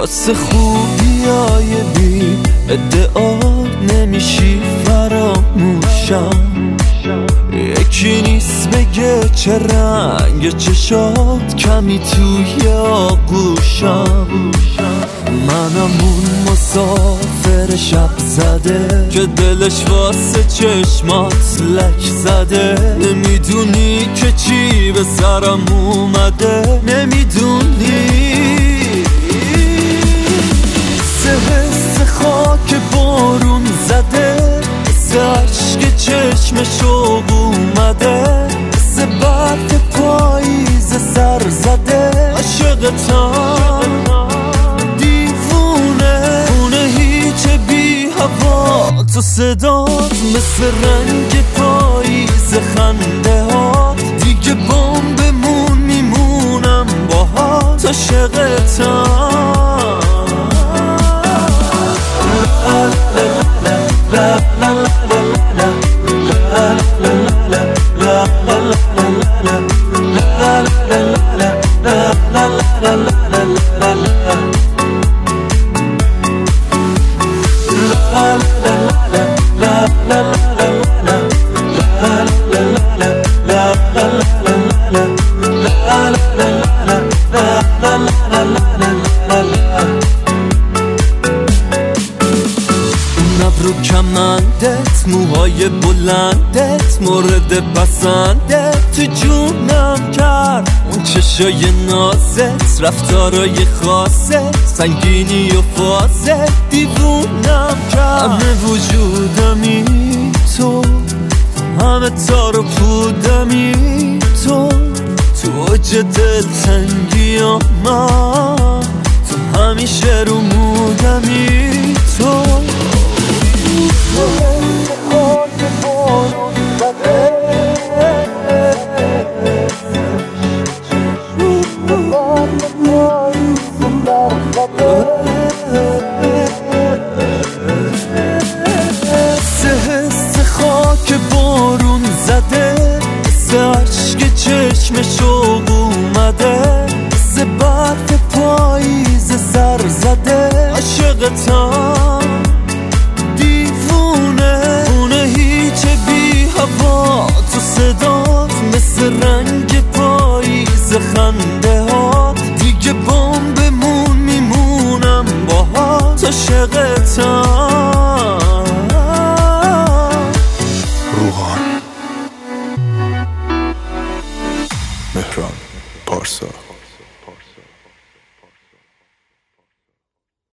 واسه خوبیای بی ادعا نمیشی فراموشم. یکی نیست بگه چه رنگ چشات کمی توی آغوشم. منم اون مسافر شب زده که دلش واسه چشمات لک زده. نمیدونی که چی به سرم اومده، نمیدونی حس خاک بارون زده، حس عشق چشمشو اومده، حس برف پاییز سر زده. عاشقتم دیوونه، خونه هیچ بی هوا تو صدات مثل رنگ پاییز خنده ها. دیگه بمون میمونم باهات عاشقتم. رو کمندت، موهای بلندت مورد پسندت تو جونم کرد. اون چشای نازت، رفتارای خاصت، سنگینی و فازت دیوونم کرد. همه وجودمی تو، همه تار و پودمی تو، تو اوج دلتنگی من، تو همیشه رو مودمی تو. حس خاک بارون زده، حس عشق چشمشو اومده، حس برف پاییز سر زده. عاشقتم دیوونه، خونه هیچ بی هوا تو صدات مثل رنگ پاییز خنده ها. دیگه بمون میمونم باهات عاشقتم. روحان مهران پارسا.